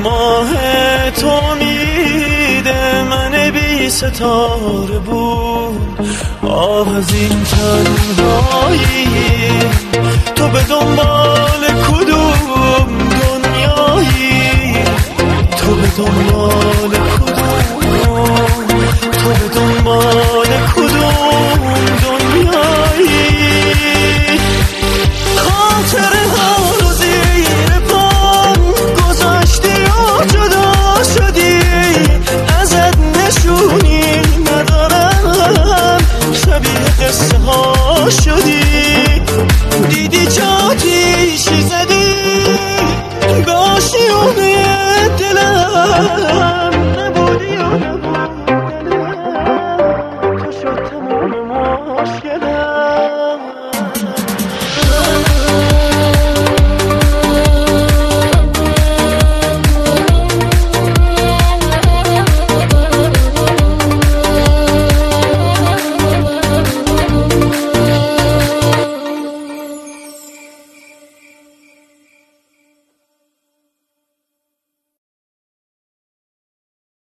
ماه تو میده من بی ستاره بود. آه از این تنهایی تو به دنبال کدوم دنیایی، تو به دنبال کدوم، تو به دنبال کدوم دنیایی. خاطره ها رو زیر پام گذاشتی و جدا شدی، ازت نشونی ندارم، شبیه قصه ها شد.